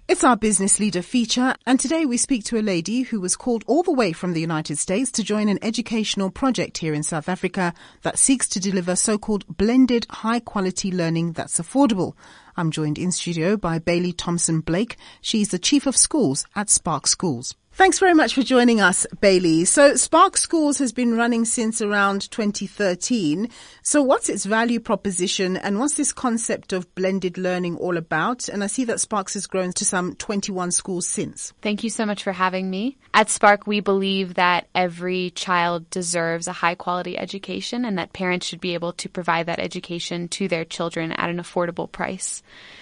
It's our Business Leader feature, and today we speak to a lady who was called all the way from the United States to join an educational project here in South Africa that seeks to deliver so-called blended high-quality learning that's affordable. I'm joined in studio by Bailey Thompson-Blake. She's the Chief of Schools at Spark Schools. Thanks very much for joining us, Bailey. So Spark Schools has been running since around 2013. So what's its value proposition and what's this concept of blended learning all about? And I see that Sparks has grown to some 21 schools since. Thank you so much for having me. At Spark, we believe that every child deserves a high-quality education and that parents should be able to provide that education to their children at an affordable price.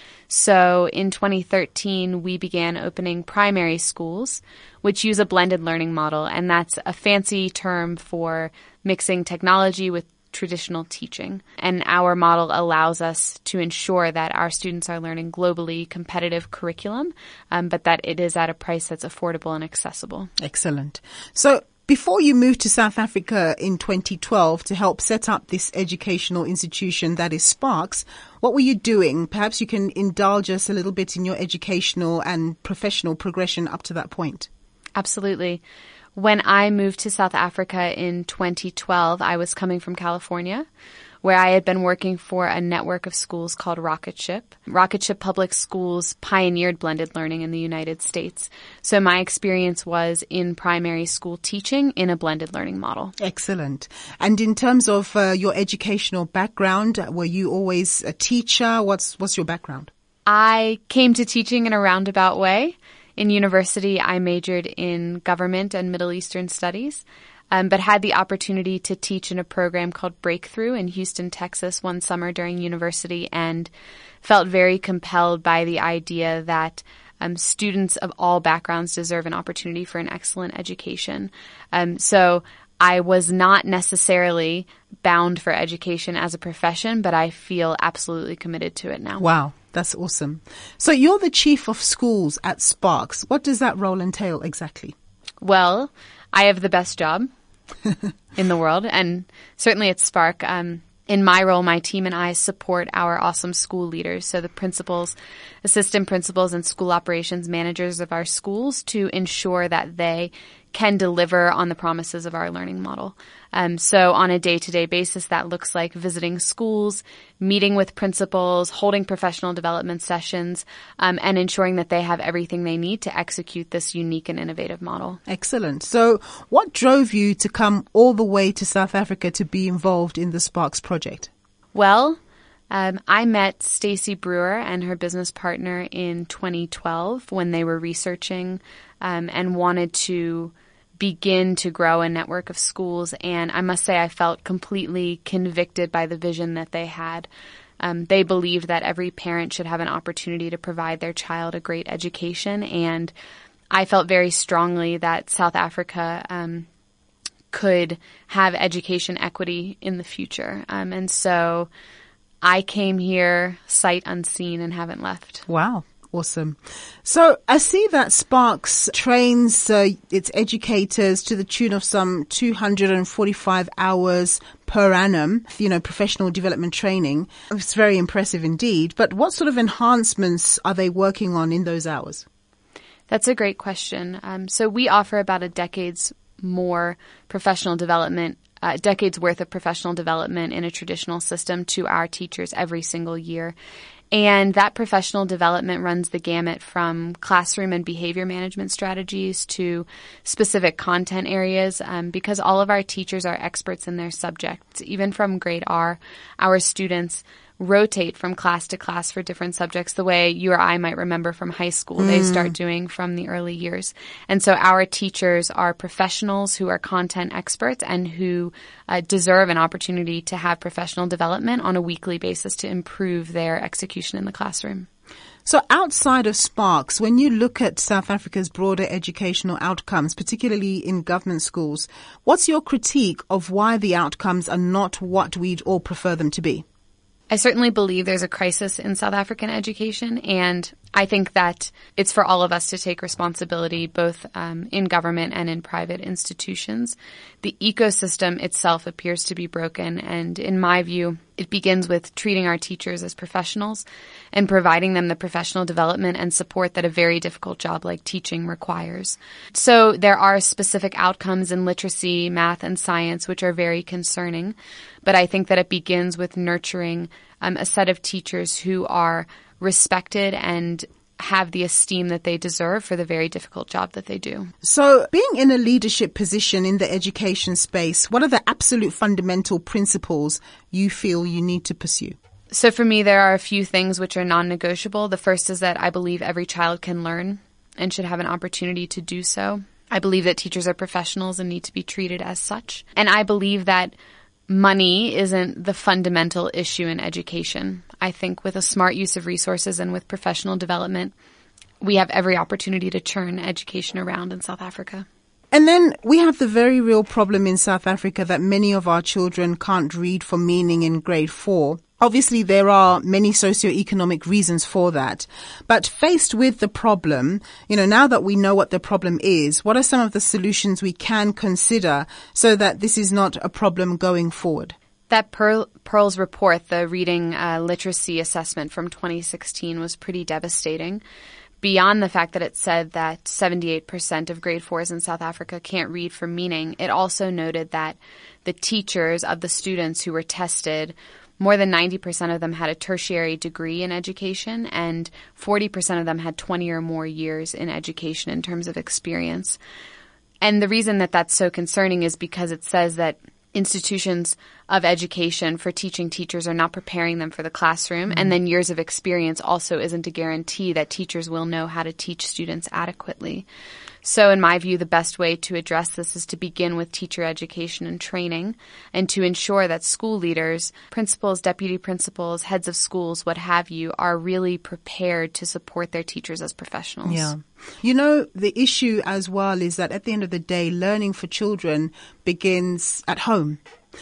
So in 2013, we began opening primary schools, which use a blended learning model, and that's a fancy term for mixing technology with traditional teaching. And our model allows us to ensure that our students are learning globally competitive curriculum, but that it is at a price that's affordable and accessible. Excellent. So before you moved to South Africa in 2012 to help set up this educational institution that is Sparks, what were you doing? Perhaps you can indulge us a little bit in your educational and professional progression up to that point. Absolutely. When I moved to South Africa in 2012, I was coming from California, where I had been working for a network of schools called Rocket Ship. Rocket Ship Public Schools pioneered blended learning in the United States. So my experience was in primary school teaching in a blended learning model. Excellent. And in terms of your educational background, were you always a teacher? What's your background? I came to teaching in a roundabout way. In university, I majored in government and Middle Eastern studies. But had the opportunity to teach in a program called Breakthrough in Houston, Texas one summer during university and felt very compelled by the idea that students of all backgrounds deserve an opportunity for an excellent education. So I was not necessarily bound for education as a profession, but I feel absolutely committed to it now. Wow, that's awesome. So you're the Chief of Schools at Sparks. What does that role entail exactly? Well, I have the best job in the world, and certainly at Spark. In my role, my team and I support our awesome school leaders, so the principals, assistant principals, and school operations managers of our schools to ensure that they can deliver on the promises of our learning model. So on a day-to-day basis, that looks like visiting schools, meeting with principals, holding professional development sessions, and ensuring that they have everything they need to execute this unique and innovative model. Excellent. So what drove you to come all the way to South Africa to be involved in the Sparks project? Well, I met Stacey Brewer and her business partner in 2012 when they were researching and wanted to begin to grow a network of schools. And I must say I felt completely convicted by the vision that they had. They believed that every parent should have an opportunity to provide their child a great education. And I felt very strongly that South Africa could have education equity in the future. And so I came here sight unseen and haven't left. Wow. Awesome. So I see that Sparks trains its educators to the tune of some 245 hours per annum, professional development training. It's very impressive indeed. But what sort of enhancements are they working on in those hours? That's a great question. So we offer about a decade's more professional development, decades worth of professional development in a traditional system to our teachers every single year. And that professional development runs the gamut from classroom and behavior management strategies to specific content areas, because all of our teachers are experts in their subjects. Even from grade R, our students rotate from class to class for different subjects the way you or I might remember from high school. They start doing from the early years. And so our teachers are professionals who are content experts and who deserve an opportunity to have professional development on a weekly basis to improve their execution in the classroom. So outside of Sparks, when you look at South Africa's broader educational outcomes, particularly in government schools, what's your critique of why the outcomes are not what we'd all prefer them to be? I certainly believe there's a crisis in South African education, and I think that it's for all of us to take responsibility, both in government and in private institutions. The ecosystem itself appears to be broken, and in my view, it begins with treating our teachers as professionals and providing them the professional development and support that a very difficult job like teaching requires. So there are specific outcomes in literacy, math, and science which are very concerning, but I think that it begins with nurturing a set of teachers who are respected and have the esteem that they deserve for the very difficult job that they do. So being in a leadership position in the education space, what are the absolute fundamental principles you feel you need to pursue? So for me, there are a few things which are non-negotiable. The first is that I believe every child can learn and should have an opportunity to do so. I believe that teachers are professionals and need to be treated as such. And I believe that money isn't the fundamental issue in education. I think with a smart use of resources and with professional development, we have every opportunity to turn education around in South Africa. And then we have the very real problem in South Africa that many of our children can't read for meaning in grade 4. Obviously, there are many socioeconomic reasons for that. But faced with the problem, now that we know what the problem is, what are some of the solutions we can consider so that this is not a problem going forward? That Pearl's report, the reading literacy assessment from 2016, was pretty devastating. Beyond the fact that it said that 78% of grade 4s in South Africa can't read for meaning, it also noted that the teachers of the students who were tested, more than 90% of them had a tertiary degree in education, and 40% of them had 20 or more years in education in terms of experience. And the reason that that's so concerning is because it says that institutions of education for teaching teachers are not preparing them for the classroom. Mm-hmm. And then years of experience also isn't a guarantee that teachers will know how to teach students adequately. So in my view, the best way to address this is to begin with teacher education and training, and to ensure that school leaders, principals, deputy principals, heads of schools, what have you, are really prepared to support their teachers as professionals. Yeah. The issue as well is that at the end of the day, learning for children begins at home.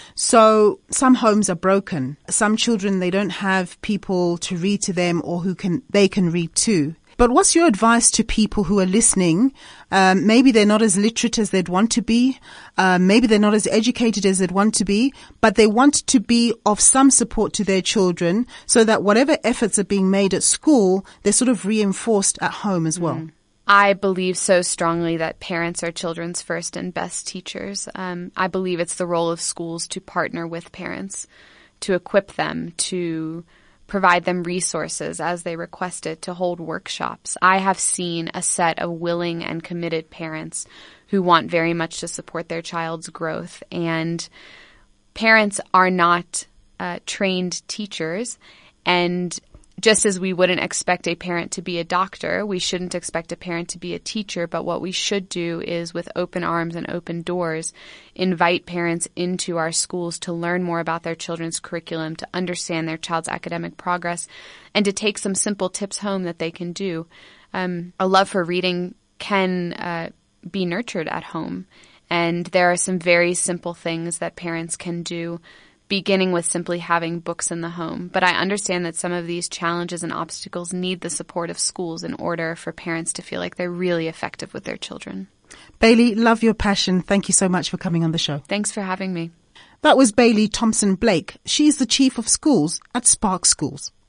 So some homes are broken. Some children, they don't have people to read to them or they can read to. But what's your advice to people who are listening? Maybe they're not as literate as they'd want to be. Maybe they're not as educated as they'd want to be, but they want to be of some support to their children so that whatever efforts are being made at school, they're sort of reinforced at home as well. I believe so strongly that parents are children's first and best teachers. I believe it's the role of schools to partner with parents, to equip them, to provide them resources as they request it, to hold workshops. I have seen a set of willing and committed parents who want very much to support their child's growth. And parents are not trained teachers. And just as we wouldn't expect a parent to be a doctor, we shouldn't expect a parent to be a teacher. But what we should do is, with open arms and open doors, invite parents into our schools to learn more about their children's curriculum, to understand their child's academic progress, and to take some simple tips home that they can do. A love for reading can be nurtured at home. And there are some very simple things that parents can do, beginning with simply having books in the home. But I understand that some of these challenges and obstacles need the support of schools in order for parents to feel like they're really effective with their children. Bailey, love your passion. Thank you so much for coming on the show. Thanks for having me. That was Bailey Thompson Blake. She's the Chief of Schools at Spark Schools.